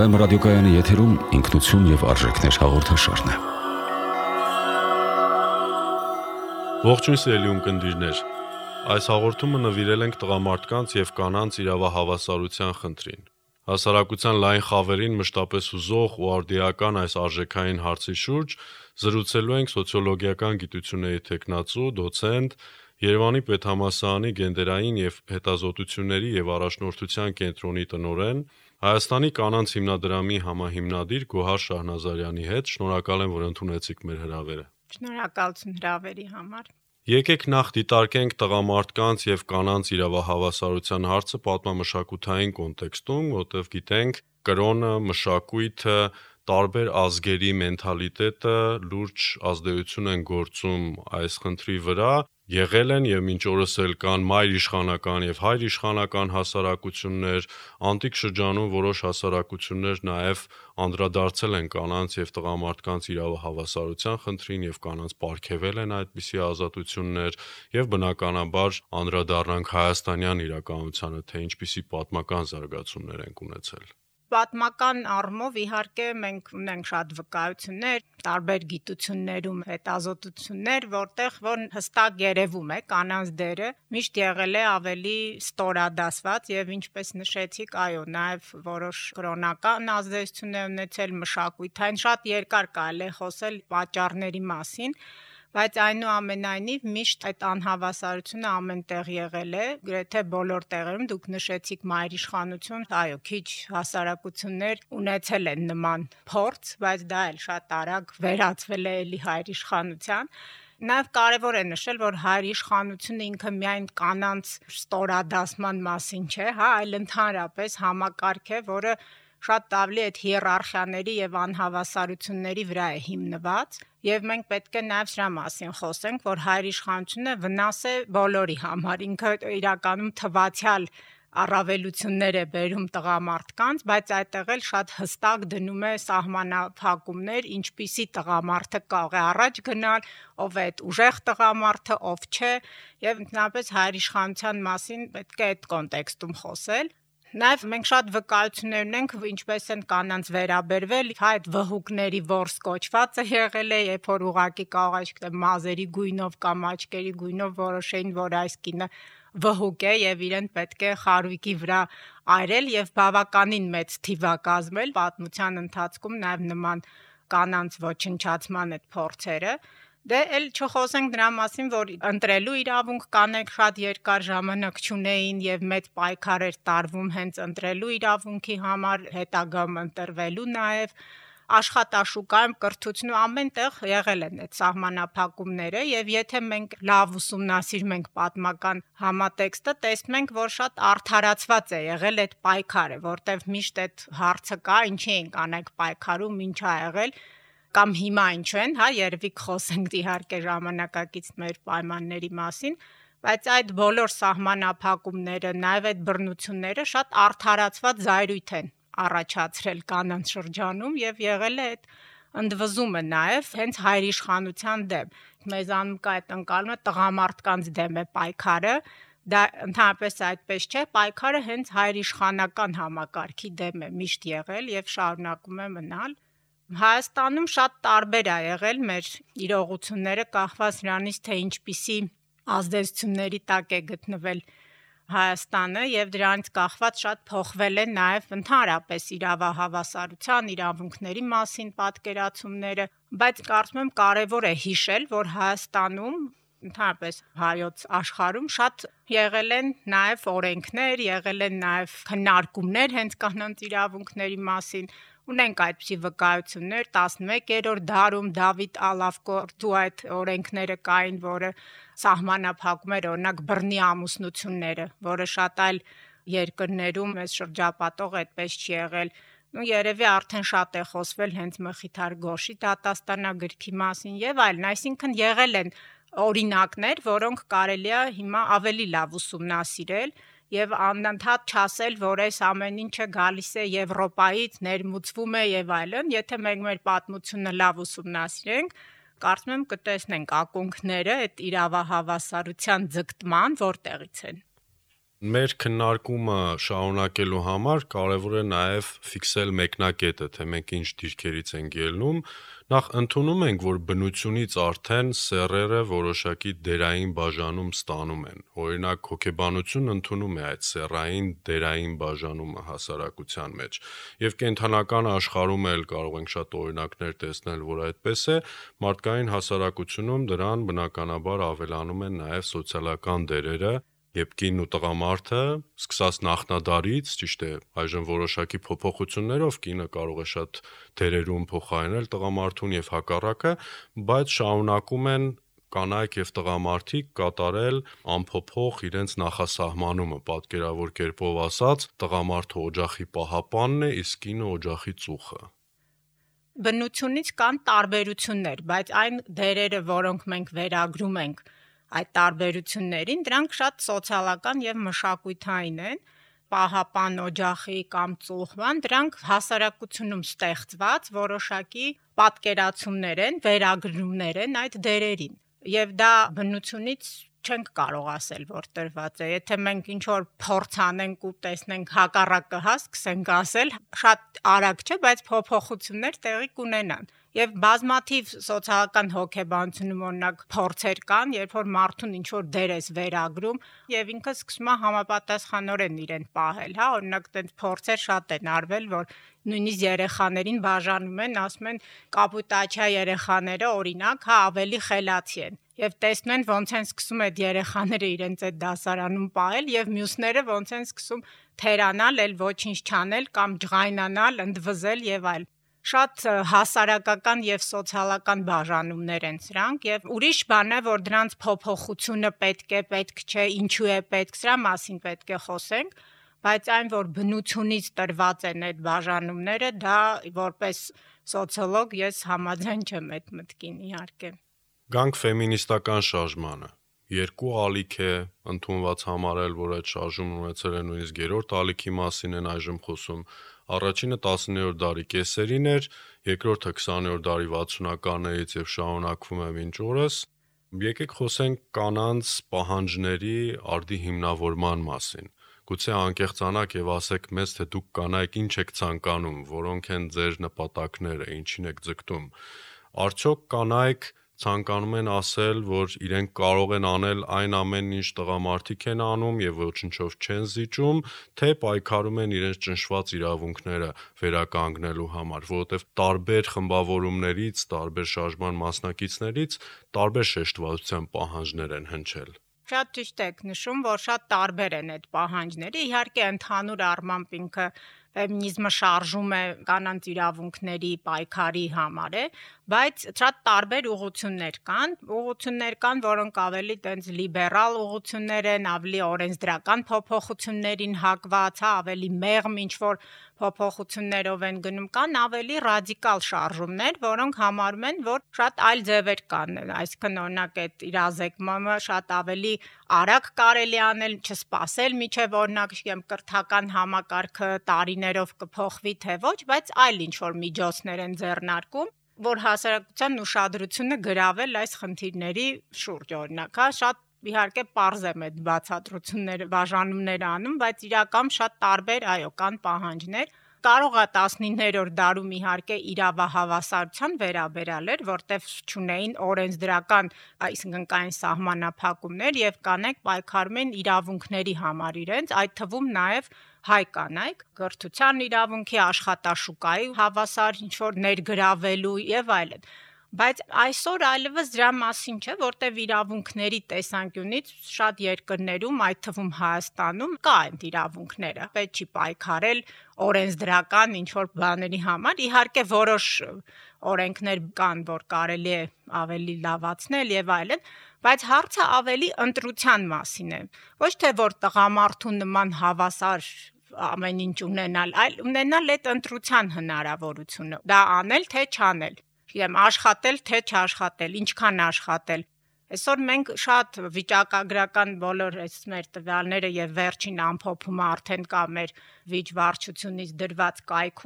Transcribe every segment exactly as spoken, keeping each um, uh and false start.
Վեմ ռադիոկայանի եթերում ինքնություն եւ արժեքներ հաղորդաշարն է։ Ողջույն սիրելի ունկնդիրներ։ Այս հաղորդումը նվիրել ենք տղամարդկանց եւ կանանց իրավահավասարության խնդրին։ Հասարակության լայն խավերին մշտապես հուզող ու արդիական այս արժեքային հարցի շուրջ զրուցելու ենք սոցիոլոգիական գիտությունների թեկնածու, դոցենտ, Երևանի պետհամալսարանի գենդերային եւ հետազոտությունների եւ առաջնորդության կենտրոնի տնօրեն, Հայաստանի կանանց հիմնադրամի համահիմնադիր Գոհար Շահնազարյանի հետ։ Շնորհակալ եմ, որ ընդունեցիք մեր հրավերը։ Շնորհակալություն հրավերի համար։ Եկեք նախ դիտարկենք տղամարդկանց եւ կանանց իրավահավասարության հարցը պատմամշակութային կոնտեքստում, որտեղ գիտենք կրոնը, մշակույթը, տարբեր ազգերի մենթալիտետը լուրջ ազդեցություն են գործում այս խնդրի վրա։ Եղել են եւ մինչ օրս էլ կան մայր իշխանական եւ հայր իշխանական հասարակություններ, անտիկ շրջանում որոշ հասարակություններ նաեւ անդրադարձել են կանանց եւ տղամարդկանց իրավահավասարության խնդրին եւ կանանց պարգևել են այդպիսի ազատություններ եւ բնականաբար անդրադառնանք հայաստանյան իրականությանը, թե ինչպիսի պատմական զարգացումներ են ունեցել։ Պատմական առումով իհարկե մենք ունենք շատ վկայություններ, տարբեր գիտություններում հետազոտություններ, որտեղ որ հստակ երևում է կանանց դերը միշտ եղել է ավելի ստորադասված եւ ինչպես նշեցիք, այո, նաեւ որոշ կրոնական ազդեցություն է ունեցել, մշակութային, շատ երկար կարելի է խոսել պատճառների մասին, բայց այնուամենայնիվ միշտ այդ անհավասարությունը ամենտեղ եղել է, գրեթե բոլոր տեղերում դուք նշեցիք մայրիշխանություն, այո, քիչ հասարակություններ ունեցել են նման փորձ, բայց դա էլ շատ արագ վերածվել է էլի հայրիշխանության։ Նաև կարևոր է նշել, որ հայրիշխանությունը ինքը միայն կանանց ստորադասման մասին չէ, հա, այլ ընդհանրապես համակարգ է, որը շատ ավելի այդ հիերարխիաների եւ անհավասարությունների վրա է հիմնված, եւ մենք պետք է նաեւ սրա մասին խոսենք, որ հայրիշխանությունը վնաս է բոլորի համար, ինքը իրականում թվացial առավելություններ է բերում տղամարդկանց, բայց այդտեղ էլ շատ հստակ դնում է սահմանափակումներ, ինչպիսի տղամարդը կարող է առաջ գնալ, ով է այդ ուժեղ տղամարդը, ով չէ, եւ ընդհանրապես հայրիշխանության մասին պետք է այդ կոնտեքստում խոսել։ Նաև մենք շատ վկայություններ ունենք, ինչպես են կանանց վերաբերվել, հա այդ վհուկների որս կոչվածը եղել է, երբ որ ուղակի կարող է չգիտեմ մազերի գույնով կամ աչքերի գույնով որոշեին, որ այս կինը վհուկ է եւ իրեն պետք է խարույկի վրա այրել եւ բավականին մեծ թիվ է կազմել պատմության ընթացքում նաև նման կանանց ոչնչացման այդ փորձերը։ Դե էլ չխոսենք դրա մասին, որ ընտրելու իրավունք կանեք շատ երկար ժամանակ չունեին եւ մեծ պայքար էր տարվում հենց ընտրելու իրավունքի համար, հետագայում ընտրվելու նաեւ աշխատաշուկայում կրթություն ու ամենտեղ եղել են այդ սահմանափակումները եւ եթե մենք լավ ուսումնասիրում ենք պատմական համատեքստը, տեսնում ենք, որ շատ արդարացված է եղել այդ պայքարը, որտեվ միշտ այդ հարցը կա, ինչի են կանայք պայքարում, ինչ ա եղել կամ հիմա ինչ են, հա, երևի կխոսենք իհարկե ժամանակակից մեր պայմանների մասին, բայց այդ բոլոր սահմանափակումները, նաև այդ բռնությունները շատ արդարացված զայրույթ են առաջացրել կանանց շրջանում եւ եղել է այդ ընդվզումը նաև հենց հայրիշխանության դեմ։ Մեզանում կա այդ ընկալումը տղամարդկանց դեմ է պայքարը, դա ընդհանրապես այդպես չէ, պայքարը հենց հայրիշխանական համակարգի դեմ է միշտ եղել եւ շարունակում է մնալ։ Հայաստանում շատ տարբեր է եղել մեր իրողությունները կախված նրանից, թե ինչպիսի ազդեցությունների տակ է գտնվել Հայաստանը եւ դրանից կախված շատ փոխվել են նաեւ ընդհանրապես իրավահավասարության, իրավունքների մասին պատկերացումները, բայց կարծում եմ կարեւոր է հիշել, որ Հայաստանում ընդհանրապես հայոց աշխարհում շատ եղել են նաեւ օրենքներ, եղել են նաեւ քննարկումներ հենց կանանց իրավունքների մասին։ Ունենք այդպիսի վկայություններ տասնմեկերորդ դարում Դավիթ Ալավկորդու այդ օրենքները կային, որը սահմանափակում էր օրինակ բռնի ամուսնությունները, որը շատ այլ երկրներում այս շրջապատող այդպես չի եղել։ Ու երևի արդեն շատ է խոսվել հենց Մխիթար Գոշի դատաստանագրքի մասին եւ այլն, այսինքն եղել են օրինակներ, որոնք կարելի է հիմա ավելի լավ ուսումնասիրել եւ անընդհատ չասել, որ այս ամեն ինչը գալիս է Եվրոպայից, ներմուծվում է եւ այլն, եթե մենք մեր պատմությունը լավ ուսումնասիրենք, կարծում եմ կտեսնենք ակունքները այդ իրավահավասարության ձգտման որտեղից են։ Մեր քննարկումը շարունակելու համար կարևոր է նաև ֆիքսել մեկնակետը, թե մենք ինչ դիրքերից ենք ելնում։ Նախ ընդունում ենք, որ բնությունից արդեն սեռերը որոշակի դերային բաժանում ստանում են։ Օրինակ, հոգեբանությունը ընդունում է այդ սեռային դերային բաժանումը հասարակության մեջ։ Եվ կենդանական աշխարհում էլ կարող ենք շատ օրինակներ տեսնել, որ այդպես է, մարդկային հասարակությունում դրան բնականաբար ավելանում են նաև սոցիալական դերերը, Եվ կին ու տղամարդը, սկսած նախնադարից, ճիշտ է, այժմ որոշակի փոփոխություններով կինը կարող է շատ դերերում փոխարինել տղամարդուն եւ հակառակը, բայց շարունակում են կանայք եւ տղամարդիկ կատարել անփոփոխ իրենց նախասահմանումը, պատկերավոր կերպով ասած, տղամարդը օջախի պահապանն է, իսկ կինը օջախի ծուխը։ Բնությունից կան տարբերություններ, բայց այն դերերը, որոնք մենք վերագրում ենք այդ տարբերություններին, դրանք շատ սոցիալական եւ մշակութային են, պահապան, օջախի կամ ծուխվան, դրանք հասարակությունում ստեղծված որոշակի պատկերացումներ են, վերագրումներ են այդ դերերին։ Եվ դա բնությունից չենք կարող ասել, որ տրված է։ Եթե մենք ինչ որ փորձ անենք ու տեսնենք հակառակը հա, սկսենք ասել, շատ արագ չէ, բայց փոփոխություններ տեղի կունենան։ Եվ բազմաթիվ սոցիալական հոգեբանությունում օրինակ փորձեր կան, երբ որ մարդուն ինչ որ դեր ես վերագրում եւ ինքը սկսում է համապատասխանորեն իրեն պահել, հա, օրինակ այդպես փորձեր շատ են արվել, որ նույնիսկ երեխաներին բաժանում են, ասում են կապուտաչիա երեխաները օրինակ, հա, ավելի խելացի են։ Եվ տեսնում են ոնց են սկսում այդ երեխաները իրենց այդ դասարանում պահել եւ մյուսները ոնց են սկսում թերանալ, էլ ոչինչ չանել կամ ջղայնանալ, ընդվզել եւ այլ։ Շատ հասարակական եւ սոցիալական բաժանումներ են սրանք եւ ուրիշ բան է, որ դրանց փոփոխությունը պետք է, պետք չէ, ինչու է պետք, սրա մասին պետք է խոսենք, բայց այն, որ բնությունից տրված են այդ բաժանումները, դա որպես սոցիոլոգ ես համաձայն չեմ այդ մտքին իհարկե։ Գանք ֆեմինիստական շարժմանը։ Երկու ալիք է ընդունված համարել, որ այդ շարժումն ունեցել է նույնիսկ երրորդ ալիքի մասին են այժմ խոսում։ Առաջինը տասներորդ դարի կեսերին էր, երկրորդը քսաներորդ դարի վաթսունականներից եւ շարունակվում է մինչ օրս։ Եկեք խոսենք կանանց պահանջների արդի հիմնավորման մասին։ Գուցե անկեղծանաք եւ ասեք մեզ, թե դուք կանայք ինչ եք ցանկանում, որոնք են ձեր նպատակները, ինչին եք ձգտում։ Արդյոք կանայք ցանկանում են ասել, որ իրենք կարող են անել այն ամենն, ինչ տղամարդիկ են անում եւ ոչնչով չեն զիջում, թե պայքարում են իրենց ճնշված իրավունքները վերականգնելու համար, որովհետեւ տարբեր խմբավորումներից, տարբեր շարժման մասնակիցներից տարբեր շեշտվածության պահանջներ են հնչել։ Շատ ճիշտ եք նշում, որ շատ տարբեր են այդ պահանջները, իհարկե ընդհանուր առմամբ ինքը ֆեմինիզմը շարժում է կանանց իրավունքների պայքարի համար է, բայց շատ տարբեր ուղղություններ կան, ուղղություններ կան, որոնք ավելի տենց լիբերալ ուղղություններ են, ավելի օրենսդրական փոփոխություններին հակված, հա, ավելի մեղմ ինչ-որ փոփոխություններով են գնում, կան ավելի ռադիկալ շարժումներ, որոնք համարում են, որ շատ այլ ձևեր կան, այսինքն օրինակ այդ իրազեկումը շատ ավելի արագ կարելի անել, չսպասել միջև օրինակ իմ կրթական համակարգը տարիներով կփոխվի թե ոչ, բայց այլ ինչ-որ միջոցներ են ձեռնարկում, որ հասարակության ուշադրությունը գրավել այս խնդիրների շուրջ, օրինակ, հա, շատ իհարկե պարզ եմ այդ բացատրությունները, բաժանումները անում, բայց իրական շատ տարբեր, այո, կան պահանջներ։ Կարող է տասնիններորդ դարում իհարկե իրավահավասարության վերաբերալ էր, որտեղ չունեին օրենսդրական, այսինքն կային սահմանափակումներ եւ կանայք պայքարում են իրավունքների համար իրենց, այդ թվում նաեւ հայ կանայք, կրթության իրավունքի, աշխատաշուկայի հավասար ինչ-որ ներգրավելու եւ այլն։ Բայց այսօր այլևս դրա մասին չէ, որտեղ իրավունքների տեսանկյունից շատ երկրներում, այդ թվում Հայաստանում, կա այդ իրավունքները։ Պետք չի պայքարել օրենսդրական ինչ-որ բաների համար։ Իհարկե որոշ օրենքներ կան, որ կարելի է ավելի լավացնել եւ այլն, բայց հարցը ավելի ընտրության մասին է։ Ոչ թե որ տղամարդու նման հավասար ամեն ինչ ունենալ, այլ ունենալ այդ ընտրության հնարավորությունը։ Դա անել թե չանել։ Եմ աշխատել թե չաշխատել, ինչքան աշխատել։ Այսօր մենք շատ վիճակագրական բոլոր այս մեր տվյալները եւ վերջին ամփոփումը արդեն կա մեր վիճ վարչությունից դրված կայքում,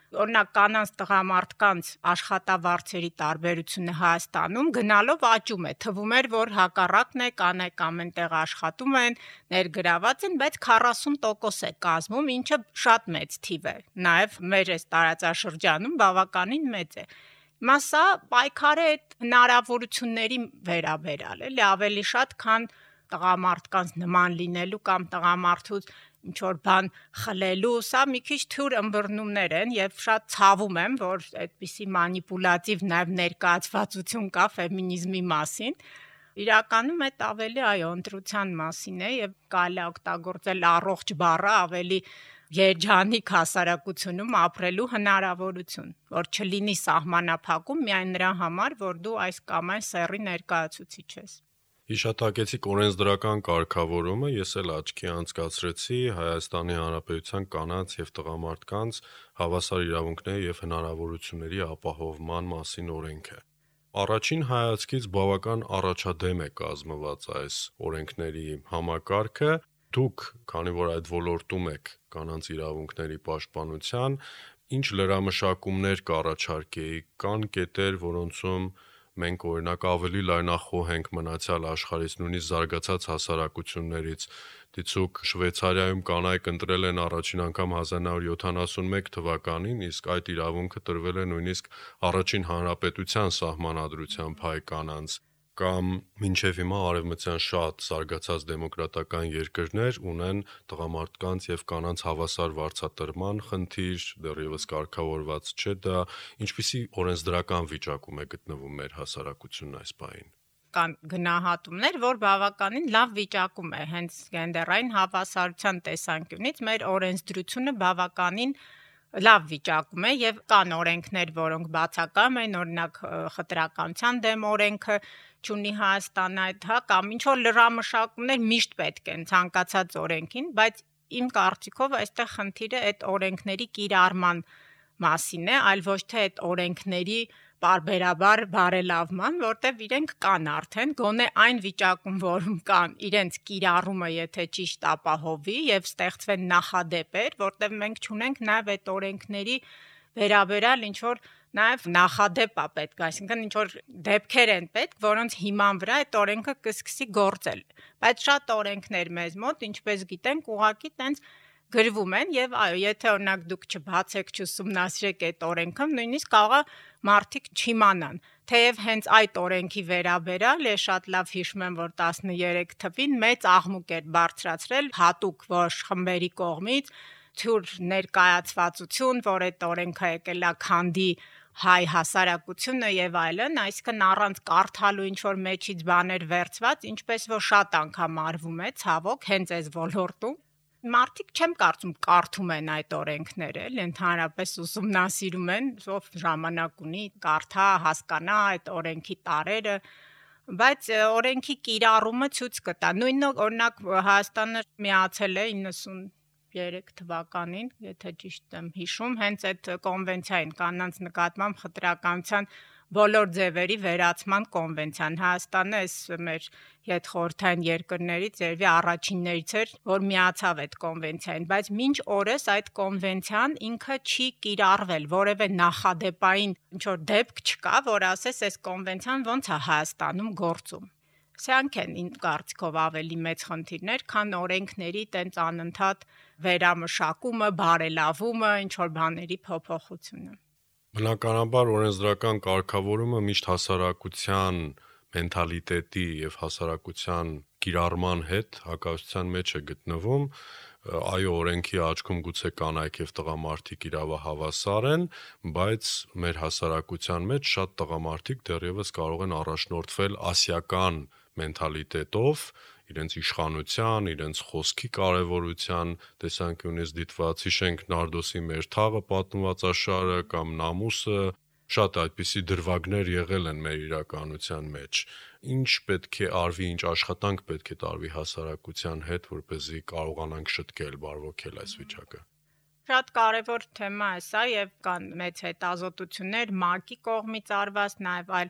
Օրինակ կանանց տղամարդկանց աշխատավարձերի տարբերությունը Հայաստանում գնալով աճում է, թվում էր, որ հակառակն է, կանայք ամեն տեղ աշխատում են, ներգրաված են, բայց քառասուն տոկոս է կազմում, ինչը շատ մեծ թիվ է, նաև մեր այս տարածաշրջանում բավականին մեծ է։ Մասա պայքարը այդ հնարավորությունների վերաբերալ էլի ավելի շատ, քան տղամարդկանց նման լինելու կամ տղամարդուց ինչ-որ բան խլելու, սա մի քիչ թյուր ըմբռնումներ են եւ շատ ցավում եմ, որ այդպիսի մանիպուլատիվ նաեւ ներկայացվածություն կա ֆեմինիզմի մասին։ Իրականում այդ ավելի այո ընտրության մասին է եւ կարելի է օգտագործել առողջ բառը ավելի երջանիկ հասարակությունում ապրելու հնարավորություն, որ չլինի սահմանափակում միայն նրա համար, որ դու այս կամ այն սեռի ներկայացուցիչ ես։ Հիշատակեցիք օրենսդրական կարգավորումը, ես էլ աչքի անցկացրեցի Հայաստանի Հանրապետության կանանց եւ տղամարդկանց հավասար իրավունքների եւ հնարավորությունների ապահովման մասին օրենքը։ Առաջին հայացքից բավական առաջադեմ է կազմված այս օրենքների համակարգը։ Դուք, քանի որ այդ ոլորտում եք կանանց իրավունքների պաշտպանության, ինչ լրամշակումներ կառաջարկեի, կան կետեր, որոնցում մենք օրինակ ավելի լայնախոհ ենք մնացյալ աշխարհից, նույնիսկ զարգացած հասարակություններից։ Դիցուք Շվեյցարիայում կանայք ընտրել են առաջին անգամ հազար նոր յոթանասունմեկ թվականին, իսկ այդ իրավունքը տրվել է նույնիսկ առաջին հանրապետության սահմանադրությամբ հայ կանանց, կամ մինչև հիմա արևմտյան շատ զարգացած դեմոկրատական երկրներ ունեն տղամարդկանց եւ կանանց հավասար վարձատրման խնդիր, դեռևս կարգավորված չէ դա, ինչպիսի օրենսդրական վիճակում է գտնվում մեր հասարակությունն այս պահին։ Կան գնահատումներ, որ բավականին լավ վիճակում է հենց գենդերային հավասարության տեսանկյունից մեր օրենսդրությունը բավականին լավ վիճակում է եւ կան օրենքներ, որոնք բացակայում են, օրինակ խտրականության դեմ օրենքը չունի Հայաստանը այդ, հա, կամ ինչ որ լրամշակումներ միշտ պետք են ցանկացած օրենքին, բայց իմ կարծիքով այստեղ խնդիրը այդ օրենքների կիրառման մասին է, այլ ոչ թե այդ օրենքների բարբերաբար բարելավման, որտեվ իրենք կան արդեն, գոնե այն վիճակում, որում կան, իրենց կիրառումը եթե ճիշտ ապահովի եւ ստեղծվեն նախադեպեր, որտեվ մենք չունենք նաեւ այդ օրենքների վերաբերալ ինչ որ նաեւ նախադեպ է պետք, այսինքն ինչ որ դեպքեր են պետք, որոնց հիման վրա այդ օրենքը կսկսի գործել։ Բայց շատ օրենքներ մեզ մոտ, ինչպես գիտենք, ուղղակի տենց գրվում են եւ այո, եթե օրինակ դուք չբացեք, չուսումնասիրեք այդ օրենքը, նույնիսկ կարող է մարդիկ չիմանան։ Թեև հենց այդ օրենքի վերաբերալ է շատ լավ հիշում եմ, որ տասներեք թվին մեծ աղմուկ էր բարձրացրել հատուկ ոչ խմբերի կողմից, թյուր ներկայացվածություն, որ այդ օրենքը եկել է քանդի հայ հասարակությունը եւ այլն, այսինքն առանց կարդալու ինչ որ մեջից բաներ վերցված, ինչպես որ շատ անգամ արվում է, ցավոք, հենց այս ոլորտում Մարդիկ չեմ կարծում կարդում են այդ օրենքները, էլ ընդհանրապես ուսումնասիրում են, ով ժամանակ ունի, կարդա, հասկանա այդ օրենքի տարրերը, բայց օրենքի կիրառումը ցույց կտա։ Նույն օրինակ Հայաստանը միացել է իննսուններեք թվականին, եթե ճիշտ եմ հիշում, հենց այդ կոնվենցիային կանանց նկատմամբ խտրականության բոլոր ձևերի վերացման կոնվենցիան։ Հայաստանը այս մեր հետխորհրդային երկրներից երևի առաջիններից էր, որ միացավ այդ կոնվենցիային, բայց մինչ օրս այդ կոնվենցիան ինքը չի կիրառվել, որևէ նախադեպային ինչ որ դեպք չկա, որ ասես այս կոնվենցիան ոնց է Հայաստանում գործում։ Սրանք են իմ կարծիքով ավելի մեծ խնդիրներ, քան օրենքների տենց անընդհատ վերամշակումը, բարելավումը, ինչ որ բաների փոփոխությունը։ Բնականաբար օրենսդրական կարգավորումը միշտ հասարակության մենթալիտետի եւ հասարակության կիրառման հետ հակասության մեջ է գտնվում, այո, օրենքի աչքում գուցե կանայք եւ տղամարդիկ իրավահավասար են, բայց մեր հասարակության մեջ շատ տղամարդիկ դեռևս կարող են առաջնորդվել ասիական մենթալիտետով, իրենց իշխանության, իրենց խոսքի կարևորության տեսանկյունից դիտված, հիշենք Նարդոսի մեր թաղը պատմվածաշարը կամ Նամուսը, շատ այդպիսի դրվագներ եղել են մեր իրականության մեջ։ Ինչ պետք է արվի, ինչ աշխատանք պետք է տարվի հասարակության հետ, որպեսզի կարողանանք շտկել, բարվոքել այս վիճակը։ Շատ կարևոր թեմա է սա եւ կան մեծ հետազոտություններ ՄԱԿ-ի կողմից արված, նաեւ այլ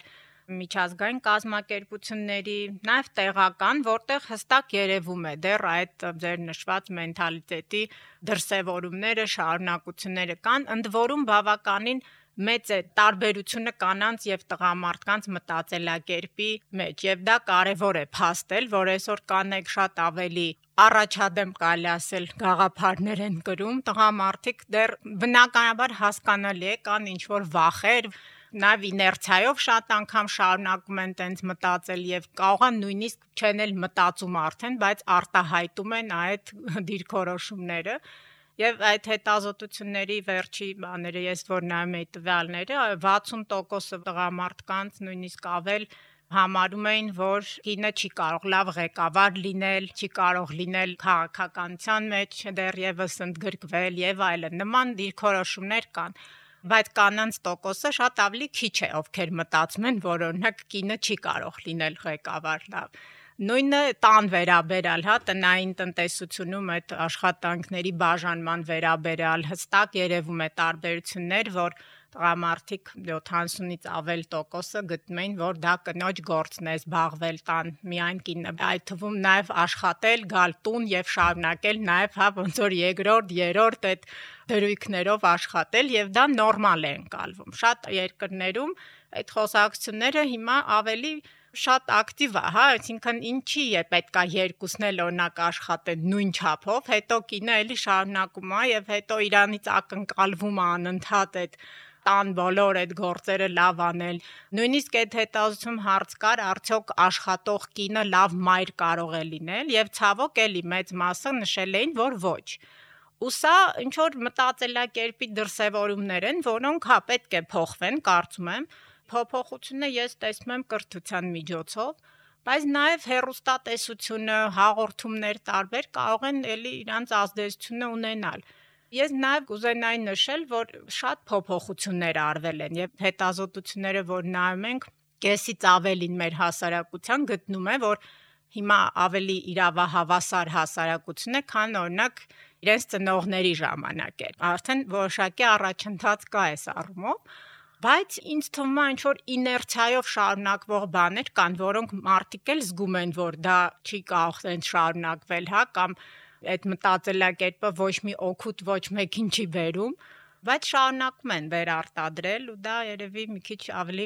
միջազգային կազմակերպությունների, նաև տեղական, որտեղ հստակ երևում է դեռ այդ ձեր նշված մենթալիտետի դրսևորումները, շարունակությունները կան, ընդ որում բավականին մեծ է տարբերությունը կանանց եւ տղամարդկանց մտածելակերպի մեջ եւ դա կարեւոր է փաստել, որ այսօր կանայք շատ ավելի առաջադեմ կարելի ասել գաղափարներ են կրում, տղամարդիկ դեռ բնականաբար հասկանալի է կան ինչ որ վախեր, նաև իներցիայով շատ անգամ շարունակում են տենց մտածել եւ կարող են նույնիսկ չեն էլ մտածում արդեն, բայց արտահայտում են այդ դիրքորոշումները եւ այդ հետազոտությունների վերջի բաները ես որ նայում եի տվյալները վաթսուն տոկոս տղամարդկանց նույնիսկ ավել համարում էին, որ կինը չի կարող լավ ղեկավար լինել, չի կարող լինել քաղաքականության մեջ դեռևս ընդգրկվել եւ այլն։ Նման դիրքորոշումներ կան, բայց կանանց տոկոսը շատ ավելի քիչ է, ովքեր մտածում են, որ օրինակ կինը չի կարող լինել ղեկավար լավ։ Նույնը տան վերաբերալ, հա, տնային տնտեսությունում այդ աշխատանքների բաժանման վերաբերալ հստակ երևում է տարբերություններ, որ տղամարդիկ յոթանասունից ավել տոկոսը գտնում էին, որ դա կնոջ գործն է զբաղվել տան միայն կինը, այդ թվում նաև աշխատել, գալ տուն եւ շարունակել նաև հա ոնց որ երկրորդ, երրորդ այդ դրույքներով աշխատել եւ դա նորմալ է ընկալվում։ Շատ երկրներում այդ խոսակցությունները հիմա ավելի շատ ակտիվ է, հա, այսինքն ինչի է պետքա երկուսն էլ օրինակ աշխատեն նույն չափով, հետո կինը էլի շարունակում է եւ հետո իրանից ակնկալվում է անընդհատ այդ տան բոլոր այդ գործերը լավ անել։ Նույնիսկ այդ հետազոտում հարց կար, արդյոք աշխատող կինը լավ մայր կարող է լինել եւ ցավոք էլի մեծ մասը նշել էին, որ ոչ։ Ու սա ինչ որ մտածելակերպի դրսևորումներ են, որոնք հա պետք է փոխվեն, կարծում եմ։ Փոփոխությունը ես տեսնում եմ կրթության միջոցով, բայց նաև հեռուստատեսությունը, հաղորդումներ տարբեր կարող են էլի իրանց ազդեցությունը ունենալ։ Ես նաև կուզենայի նշել, որ շատ փոփոխություններ արվել են եւ հետազոտությունները, որ նայում ենք, կեսից ավելին մեր հասարակության գտնում է, որ հիմա ավելի իրավահավասար հասարակություն է, քան օրինակ իրենց ծնողների ժամանակ էր։ Արդեն որոշակի առաջընթաց կա այս առումով, բայց ինձ թվում է ինչ որ իներցիայով շարունակվող բաներ կան, որոնք մարդիկ էլ զգում են, որ դա չի կարող այնց շարունակվել, հա, կամ այդ մտածելակերպը ոչ մի օգուտ ոչ մեկին չի բերում, բայց շարունակում են վերարտադրել ու դա երևի մի քիչ ավելի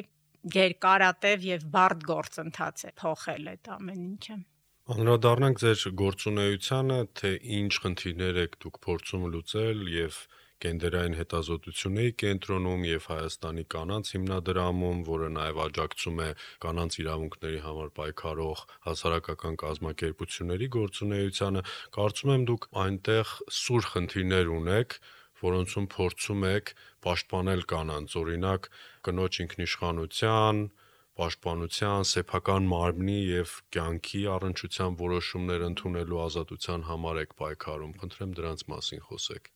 երկարատև եւ բարդ գործընթաց է փոխել այդ ամեն ինչը։ Անդրադառնանք ձեր գործունեությանը, թե ինչ խնդիրներ եք դուք փորձում լուծել եւ գենդերային հետազոտությունների կենտրոնում եւ Հայաստանի կանանց հիմնադրամում, որը նաեւ աջակցում է կանանց իրավունքների համար պայքարող հասարակական կազմակերպությունների գործունեությանը, կարծում եմ դուք այնտեղ սուր խնդիրներ ունեք, որոնցում փորձում եք պաշտպանել կանանց, օրինակ կնոջ ինքնիշխանության, պաշտպանության, սեփական մարմնի եւ կյանքի առնչության որոշումներ ընդունելու ազատության համար եք պայքարում։ Խնդրեմ դրանց մասին խոսեք։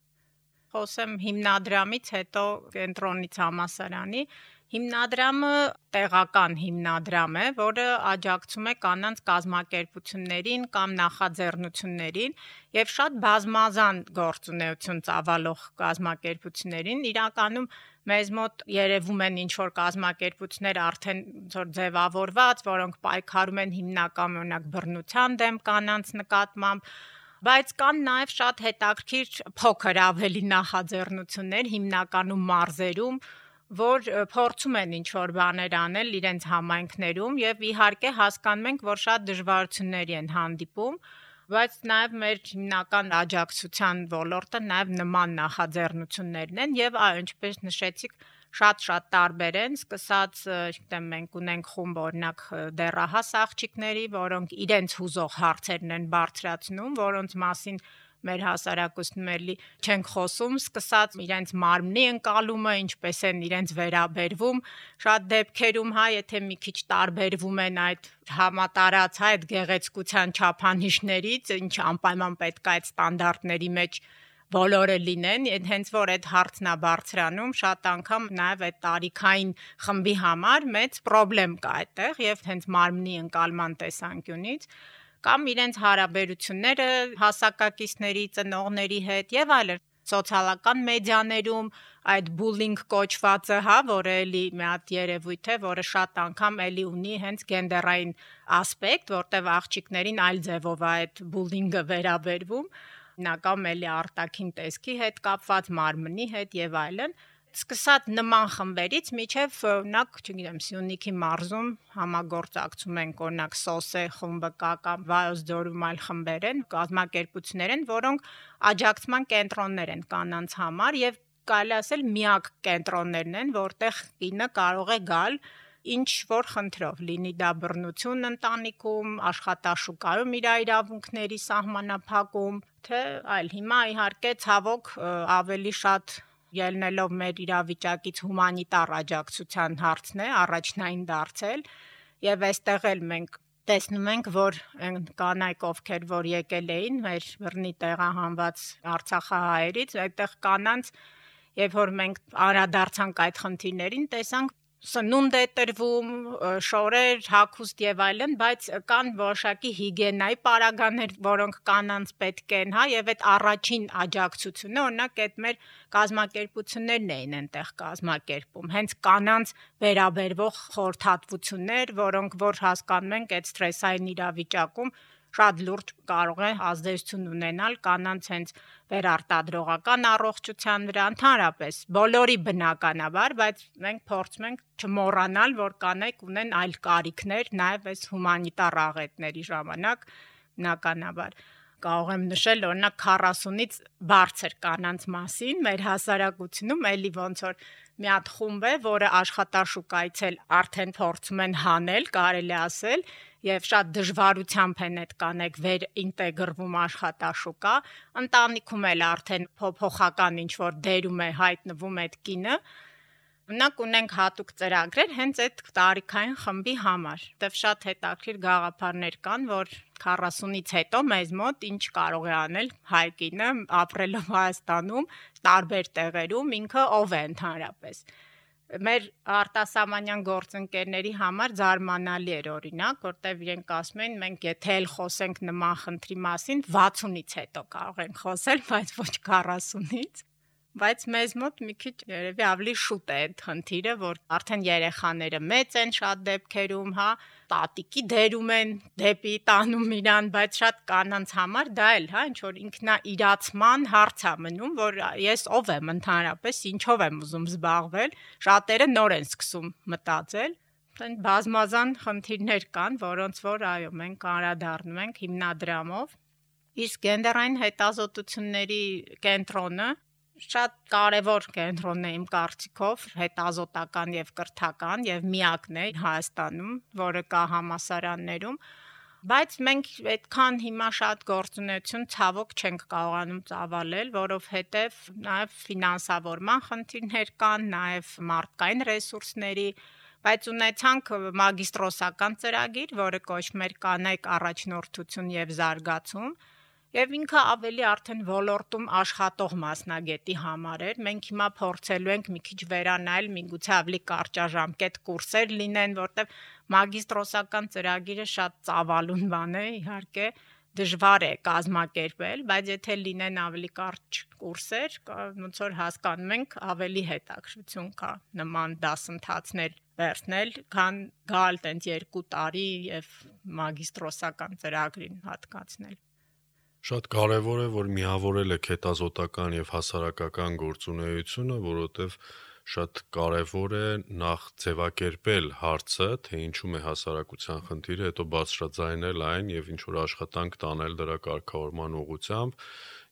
Խոսեմ հիմնադրամից, հետո կենտրոնից համալսարանի։ Հիմնադրամը տեղական հիմնադրամ է, որը աջակցում է կանանց կազմակերպություններին կամ նախաձեռնություններին եւ շատ բազմազան գործունեություն ծավալող կազմակերպություններին։ Իրականում մեզ մոտ երևում են ինչ-որ կազմակերպություններ արդեն որ ձևավորված, որոնք պայքարում են հիմնական օրինակ բռնության դեմ կանանց նկատմամբ, բայց կան նաև շատ հետաքրքիր փոքր ավելի նախաձեռնություններ հիմնականում մարզերում, որ փորձում են ինչ-որ բաներ անել իրենց համայնքներում եւ իհարկե հասկանում ենք, որ շատ դժվարությունների են հանդիպում, բայց նաև մեր հիմնական աջակցության ոլորտը նաև նման նախաձեռնություններն են եւ այո, ինչպես նշեցիք, շատ-շատ տարբեր են, սկսած, չգիտեմ, մենք ունենք խումբ օրինակ դեռահաս աղջիկների, որոնք իրենց հուզող հարցերն են բարձրացնում, որոնց մասին մեր հասարակությունում էլի չենք խոսում, սկսած իրենց մարմնի ընկալումը, ինչպես են իրենց վերաբերվում, շատ դեպքերում, հա, եթե մի քիչ տարբերվում են այդ համատարած, հա, այդ գեղեցկության չափանիշներից, ինչ անպայման պետք է այդ ստանդարտների մեջ բոլորը լինեն, հենց որ այդ հարցն է բարձրանում, շատ անգամ նաև այդ տարիքային խմբի համար մեծ խնդրեմ կա այդտեղ եւ հենց մարմնի ընկալման տեսանկյունից կամ իրենց հարաբերությունները հասակակիցների, ծնողների հետ եւ այլն։ սոցիալական մեդիաներում այդ bullying կոչվածը, հա, որը էլի մի հատ երևույթ է, որը շատ անգամ էլի ունի հենց գենդերային ասպեկտ, որտեղ աղջիկներին այլ ձևով է այդ bullying-ը վերաբերվում, նական էլի արտաքին տեսքի հետ կապված, մարմնի հետ եւ այլն։ Սկսած նման խմբերից միջև օրինակ, չգիտեմ, Սյունիքի մարզում համագործակցում են օրինակ Սոսե խումբը կա կամ Վայոց ձորում այլ խմբեր են, կազմակերպություններ են, որոնք աջակցման կենտրոններ են կանանց համար եւ կարելի ասել միակ կենտրոններն են, որտեղ կինը կարող է գալ ինչ որ խնդրով, լինի դա բռնություն ընտանիքում, աշխատաշուկայում իր իրավունքների սահմանափակում, թե այլ։ Հիմա իհարկե ցավոք ավելի շատ ելնելով մեր իրավիճակից հումանիտար աջակցության հարցն է առաջնային դարձել եւ այստեղ էլ մենք տեսնում ենք, որ այն կանայք, ովքեր որ եկել էին մեր բռնի տեղահանված արցախահայերից, այդտեղ կանանց երբ որ մենք անդրադարձանք այդ խնդիրներին, տեսանք սնունդ է տրվում, շորեր, հագուստ եւ այլն, բայց կան որոշակի հիգիենայի պարագաներ, որոնք կանանց պետք են, հա, եւ այդ առաջին աջակցությունը, օրինակ այդ մեր կազմակերպություններն էին այնտեղ կազմակերպում, հենց կանանց վերաբերվող խորհրդատվություններ, որոնք որ հասկանում ենք այդ սթրեսային իրավիճակում շատ լուրջ կարող է ազդեցություն ունենալ կանանց հենց վերարտադրողական առողջության վրա, ընդհանրապես բոլորի բնականաբար, բայց մենք փորձում ենք չմոռանալ, որ կանայք ունեն այլ կարիքներ, նաև այս հումանիտար աղետների ժամանակ բնականաբար։ Կարող եմ նշել օրինակ քառասունից բարձր կանանց մասին մեր հասարակությունում էլի ոնց որ մի հատ խումբ է, որը աշխատաշուկայից էլ արդեն փորձում են հանել, կարելի ասել, եւ շատ դժվարությամբ են այդ կանայք վեր ինտեգրվում աշխատաշուկա, ընտանիքում էլ արդեն փոփոխական ինչ որ դերում է հայտնվում այդ կինը։ Մնաք ունենք հատուկ ծրագրեր հենց այդ տարիքային խմբի համար։ Դեռ շատ հետաքրքիր գաղափարներ կան, որ քառասունից հետո մեզ մոտ ինչ կարող է անել հայ կինը ապրելով Հայաստանում, տարբեր տեղերում, ինքը ով է ընդհանրապես։ Մեր արտասահմանյան գործընկերների համար զարմանալի էր օրինակ, որտեղ իրենք ասում են, մենք եթե էլ խոսենք նման խնդրի մասին, վաթսունից հետո կարող ենք խոսել, բայց ոչ քառասունից։ Բայց մեզ մոտ մի քիչ երևի ավելի շուտ է այդ խնդիրը, որ արդեն երեխաները մեծ են շատ դեպքերում, հա, տատիկի դերում են դեպի տանում իրան, բայց շատ կանանց համար դա էլ, հա, ինչ որ ինքնաիրացման հարց է մնում, որ ես ով եմ ընդհանրապես, ինչով եմ ուզում զբաղվել, շատերը նոր են սկսում մտածել։ Այն բազմազան խնդիրներ կան, որոնց որ այո, մենք անդրադառնում ենք հիմնադրամով։ Իսկ գենդերային հետազոտությունների կենտրոնը շատ կարևոր կենտրոնն է իմ կարծիքով, հետազոտական եւ կրթական եւ միակն է Հայաստանում, որը կա համալսարաններում, բայց մենք այդքան հիմա շատ գործունեություն ցավոք չենք կարողանում ծավալել, որովհետեւ նաեւ ֆինանսավորման խնդիրներ կան, նաեւ մարդկային ռեսուրսների, բայց ունեցանք մագիստրոսական ծրագիր, որը կոչվում էր կանայք առաջնորդություն եւ զարգացում, եւ ինքը ավելի արդեն ոլորտում աշխատող մասնագետի համար էր։ Մենք հիմա փորձելու ենք մի քիչ վերանայել, միգուցե ավելի կարճաժամկետ կուրսեր լինեն, որտեղ մագիստրոսական ծրագիրը շատ ծավալուն բան է, իհարկե դժվար է կազմակերպել, բայց եթե լինեն ավելի կարճ կուրսեր, ոնց որ հասկանում ենք, ավելի հետաքրքրություն կա նման դասընթացներ վերցնել, քան գալ տենց երկու տարի եւ մագիստրոսական ծրագրին հատկացնել։ Շատ կարևոր է, որ միավորել եք հետազոտական եւ հասարակական գործունեությունը, որովհետեւ շատ կարևոր է նախ ձևակերպել հարցը, թե ինչու է հասարակության խնդիրը, հետո բարձրաձայնել այն եւ ինչ որ աշխատանք տանել դրա կարգավորման ուղղությամբ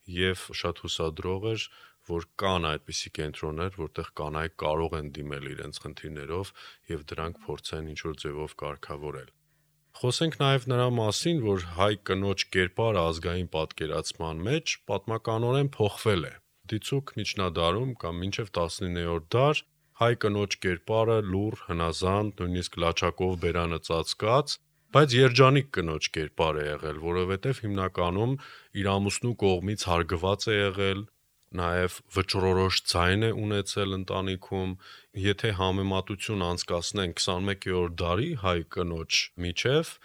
եւ շատ հուսադրող էր, որ կան այդպիսի կենտրոններ, որտեղ կանայք կարող են դիմել իրենց խնդիրներով եւ դրանք փորձեն ինչ որ ձևով կարգավորել։ Խոսենք նաև նրա մասին, որ հայ կնոջ կերպարը ազգային պատկերացման մեջ պատմականորեն փոխվել է։ Դիցուք միջնադարում կամ մինչև տասնիններորդ դար հայ կնոջ կերպարը լուռ, հնազանդ, նույնիսկ լաչակով բերանը ծածկած, բայց երջանիկ կնոջ կերպար է եղել, որովհետև հիմնականում իր ամուսնու կողմից հարգված է եղել, նաև վճռորոշ ձայն է ունեցել ընտանիքում, եթե համեմատություն անցկացնենք քսանմեկերորդ դարի հայ կնոջ միջև,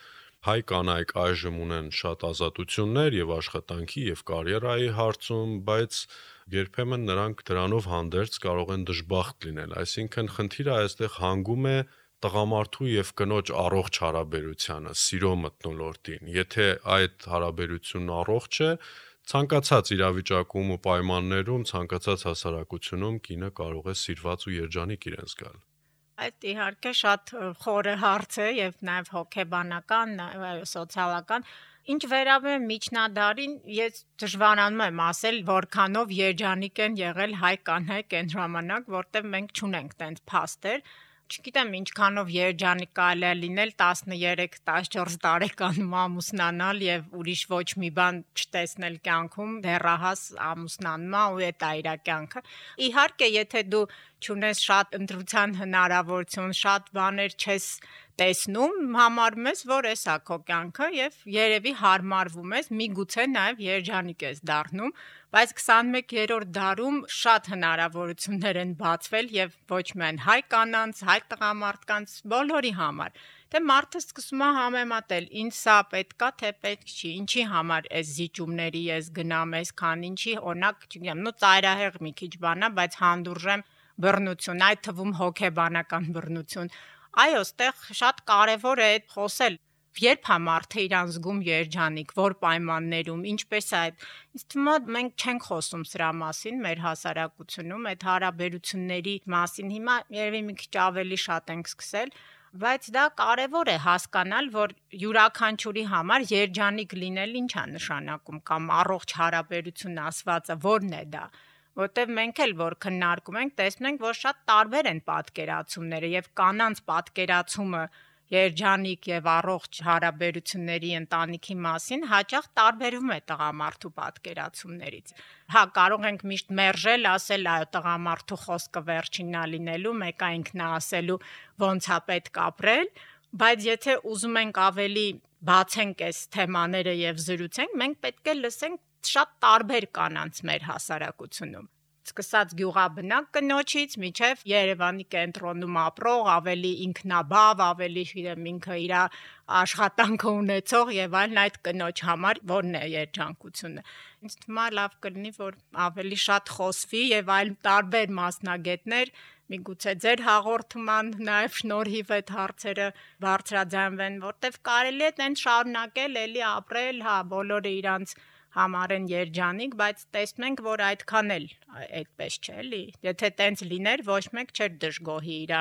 Հայ կանայք այժմ ունեն շատ ազատություններ եւ աշխատանքի եւ կարիերայի հարցում, բայց երբեմն նրանք դրանով հանդերձ կարող են դժբախտ լինել, այսինքն խնդիրը այստեղ հանգում է տղամարդու եւ կնոջ առողջ հարաբերությանը, սիրո մթնոլորտին։ Եթե այդ հարաբերությունն առողջ է, ցանկացած իրավիճակում ու պայմաններում, ցանկացած հասարակությունում կինը կարող է սիրված ու երջանիկ իրեն զգալ։ Այդ իհարկե շատ խորը հարց է եւ նաեւ հոգեբանական, սոցիալական։ Ինչ վերաբերում միջնադարին, ես դժվարանում եմ ասել, որքանով երջանիկ են եղել հայ կանայք այն ժամանակ, որտեղ մենք չունենք տենց փաստեր։ Չգիտեմ ինչքանով երջանիկ կարելի է լինել տասներեք տասնչորս տարեկանում ամուսնանալ եւ ուրիշ ոչ մի բան չտեսնել կյանքում, դեռահաս ամուսնանումա ու այդ է իր կյանքը։ Իհարկե, եթե դու չունես շատ ընտրության հնարավորություն, շատ բաներ չես տեսնում, համարում ես, որ էսա քո կյանքը եւ երևի հարմարվում ես, միգուցե նաեւ երջանիկ ես դառնում, բայց քսանմեկերորդ դարում շատ հնարավորություններ են բացվել եւ ոչ միայն հայ կանանց, հայ տղամարդկանց, բոլորի համար։ Դե մարդը սկսում է համեմատել, ինձ սա պետքա, թե պետք չի, ինչի համար այս զիջումների ես գնամ, այսքան ինչի, օրինակ, չգիտեմ, նո ծայրահեղ մի քիչ բանա, բայց հանդուրժեմ բռնություն, այդ թվում հոգեբանական բռնություն։ Այո, ստեղ շատ կարևոր է այդ խոսել։ Երբ է մարդը իրան զգում երջանիկ, որ պայմաններում, ինչպես է այդ։ Ինձ թվում է մենք չենք խոսում սրա մասին մեր հասարակությունում, այդ հարաբերությունների մասին հիմա երևի մի քիչ ավելի շատ ենք սկսել, բայց դա կարևոր է հասկանալ, որ յուրաքանչյուրի համար երջանիկ լինել ինչ է նշանակում կամ առողջ հարաբերություն ասվածը որն է դա։ Որտեւ մենք էլ որ քննարկում ենք, տեսնում ենք, որ շատ տարբեր են պատկերացումները եւ կանանց պատկերացումը երջանիկ եւ առողջ հարաբերությունների ընտանիքի մասին հաճախ տարբերվում է տղամարդու պատկերացումներից։ Հա, կարող ենք միշտ մերժել, ասել, այո, տղամարդու խոսքը վերջինն է լինելու, մեկը ինքն է ասելու ոնց է պետք ապրել, բայց եթե ուզում ենք ավելի բացենք այս թեմաները եւ զրուցենք, մենք պետք է լսենք շատ տարբեր կանանց մեր հասարակությունում։ Սկսած գյուղաբնակ կնոջից մինչև Երևանի կենտրոնում ապրող, ավելի ինքնաբավ, ավելի իրեմ ինքը իր աշխատանքը ունեցող եւ այլն այդ կնոջ համար որն է երջանկությունը։ Ինձ թվում է լավ կլինի, որ ավելի շատ խոսվի եւ այլ տարբեր մասնագետներ միգուցե ձեր հաղորդման նաեւ շնորհիվ այդ հարցերը բարձրաձայնվեն, որտեվ կարելի է տենց շարունակել, էլի ապրել, հա, բոլորը իրանց համար են երջանիկ, բայց տեսնում ենք, որ այդքան էլ այդպես չէ, էլի։ Եթե տենց լիներ, ոչ մեկ չէր դժգոհի իր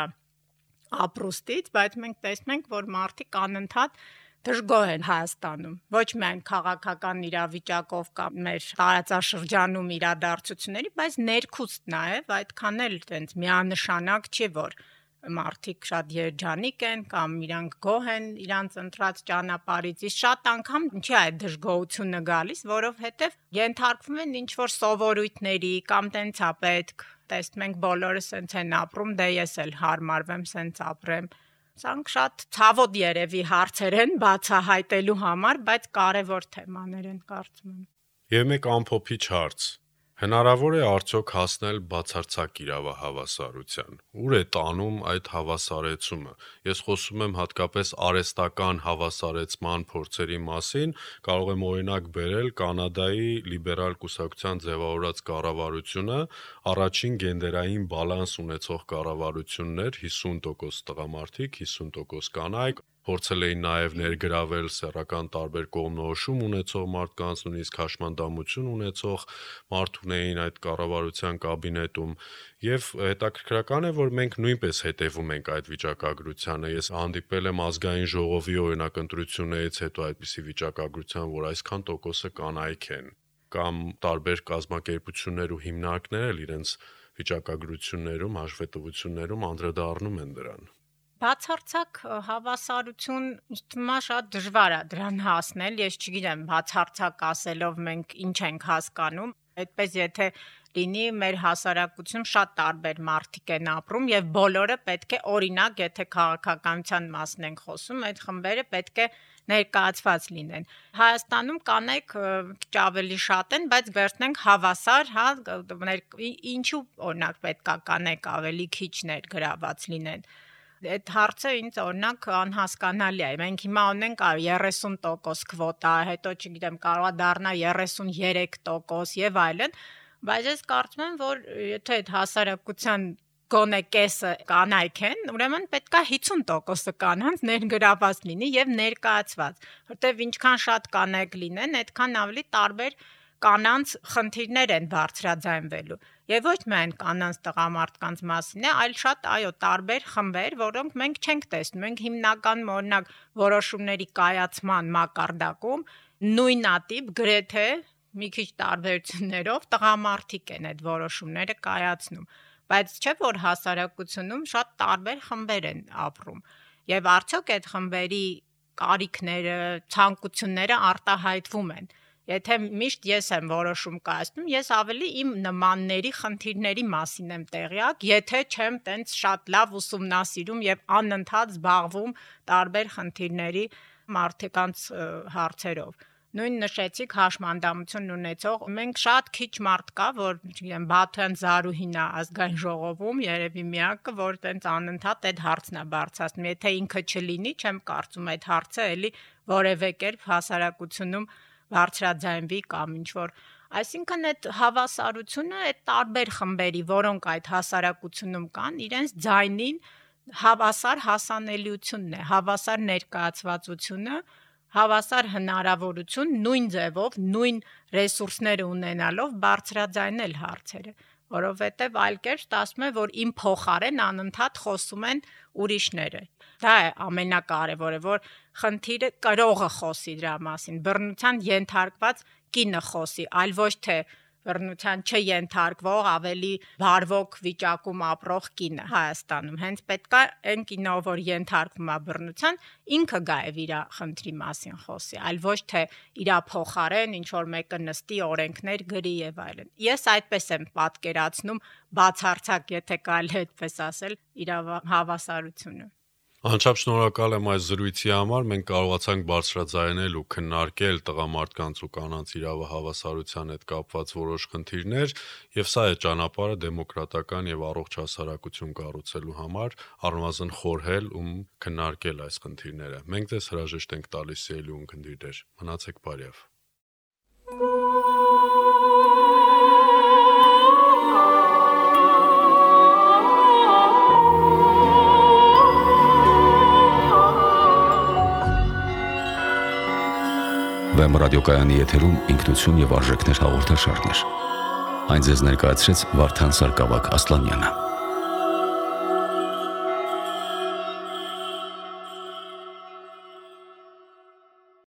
ապրուստից, բայց մենք տեսնում ենք, որ մարդիկ անընդհատ դժգոհ են Հայաստանում։ Ոչ միայն քաղաքական իրավիճակով կամ մեր տարածաշրջանում իրադարձությունների, բայց ներքուստ նաև այդքան էլ տենց միանշանակ չի, որ մարդիկ շատ երջանիկ են կամ իրանք գոհ են իրանց ընտրած ճանապարհից, իսկ շատ անգամ ինչի է այդ դժգոհությունը գալիս, որովհետև ենթարկվում են ինչ որ սովորույթների կամ տենց է պետք, տեսնում ենք բոլորը սենց են ապրում, դե ես էլ հարմարվեմ սենց ապրեմ։ Սրանք շատ ցավոտ երևի հարցեր են բացահայտելու համար, բայց կարևոր թեմաներ են կարծում եմ։ Եվ մեկ ամփոփիչ հարց. հնարավոր է արդյոք հասնել բացարձակ իրավահավասարության։ Ուր է տանում այդ հավասարեցումը։ Ես խոսում եմ հատկապես արհեստական հավասարեցման փորձերի մասին, կարող եմ օրինակ բերել Կանադայի լիբերալ կուսակցության ձևավորած կառավարությունը, առաջին գենդերային բալանս ունեցող կառավարություններ, հիսուն տոկոս տղամարդիկ, հիսուն տոկոս կանայք, փորձել էին նաև ներգրավել սեռական տարբեր կողմնորոշում ունեցող մարդկանց, նույնիսկ հաշմանդամություն ունեցող մարդուն էին այդ կառավարության կաբինետում, եւ հետաքրքրական է, որ մենք նույնպես հետևում ենք այդ վիճակագրությանը։ Ես հանդիպել եմ ազգային ժողովի օրինակ ընտրություններից հետո այդպիսի վիճակագրության, որ այսքան տոկոսը կանայք են, կամ տարբեր կազմակերպություններ ու հիմնարկներ էլ իրենց վիճակագրություններում, հաշվետվություններում անդրադառնում են դրան։ Բացարձակ հավասարություն ինձ շատ դժվար է դրան հասնել, ես չգիտեմ բացարձակ ասելով մենք ինչ ենք հասկանում, այդպես եթե լինի մեր հասարակությունում շատ տարբեր մարդիկ են ապրում եւ բոլորը պետք է օրինակ, եթե քաղաքականության մասին ենք խոսում, այդ խմբերը պետք է ներկայացված լինեն։ Հայաստանում կանայք քիչ ավելի շատ են, բայց վերցնենք հավասար, հա, ինչու օրինակ պետքա կանայք ավելի քիչ ներգրաված լինեն։ Այդ հարցը ինձ օրինակ անհասկանալի է։ Մենք հիմա ունենք երեսուն տոկոս քվոտա, հետո չգիտեմ, կարող է դառնա երեսուններեք տոկոս եւ այլն, բայց ես կարծում եմ, որ եթե այդ հասարակության գոնե կեսը կանայք են, ուրեմն պետք է հիսուն տոկոսը կանանց ներգրաված լինի եւ ներկայացված, որտեւ ինչքան շատ կանայք լինեն, այդքան ավելի տարբեր կանանց խնդիրներ են բարձրաձայնվելու։ Եվ ոչ միայն կանանց տղամարդկանց մասին է, այլ շատ այո, տարբեր խմբեր, որոնք մենք չենք տեսնում։ Մենք հիմնականում օրինակ որոշումների կայացման մակարդակում նույնատիպ գրեթե մի քիչ տարբերություններով տղամարդիկ են այդ որոշումները կայացնում, բայց չէ որ հասարակությունում շատ տարբեր խմբեր են ապրում։ Եվ արդյոք այդ խմբերի կարիքները, ցանկությունները արտահայտվում են։ Եթե միշտ ես եմ որոշում կայացնում, ես ավելի իմ նմանների խնդիրների մասին եմ տեղյակ, եթե չեմ տենց շատ լավ ուսումնասիրում եւ անընդհատ զբաղվում տարբեր խնդիրների մարդկանց հարցերով։ Նույն նշեցիք հաշմանդամություն ունեցող, մենք շատ քիչ մարդ կա, որ, չգիտեմ, Բաթյան Զարուհին է ազգային ժողովում, երևի միակը, որ տենց անընդհատ այդ հարցն է բարձրացնում։ Եթե ինքը չլինի, չեմ կարծում այդ հարցը էլի որևէ կերպ հասարակությունում բարձրաձայնվի կամ ինչ որ, այսինքն այդ հավասարությունը այդ տարբեր խմբերի, որոնք այդ հասարակությունում կան, իրենց ձայնին հավասար հասանելիությունն է, հավասար ներկայացվածությունը, հավասար հնարավորություն նույն ձևով, նույն ռեսուրսները ունենալով բարձրաձայնել հարցերը, որովհետև այլ կերպ ստացվում է, որ իմ փոխարեն անընդհատ խոսում են ուրիշները։ Դա է ամենակարևորը, որ խնդիրը կրողը խոսի դրա մասին, բռնության ենթարկված կինը խոսի, այլ ոչ թե բռնության չենթարկվող ավելի բարվոք վիճակում ապրող կինը Հայաստանում։ Հենց պետք է այն կինը, որ ենթարկվում է բռնության, ինքը գա եւ իր խնդրի մասին խոսի, այլ ոչ թե իր փոխարեն ինչ որ մեկը նստի օրենքներ գրի եւ այլն։ Ես այդպես եմ պատկերացնում բացարձակ, եթե կարելի է այդպես ասել, իր հավասարությունը։ Անչափ շնորհակալ եմ այս զրույցի համար, մենք կարողացանք բարձրաձայնել ու քննարկել տղամարդկանց ու կանանց իրավահավասարության հետ կապված որոշ խնդիրներ, եւ սա է ճանապարհը դեմոկրատական եւ առողջ հասարակություն կառուցելու համար, առնվազն խորհել ու քննարկել այս խնդիրները։ Մենք ձեզ հրաժեշտ ենք տալիս սիրելի ունկնդիրներ։ Մնացեք բարյավ։ Վեմ ռադիոկայանի եթերում ինքնություն եւ արժեքներ հաղորդաշարներ։ Այն ձեզ ներկայացրեց Վարդան Սարգսակ Ասլանյանը։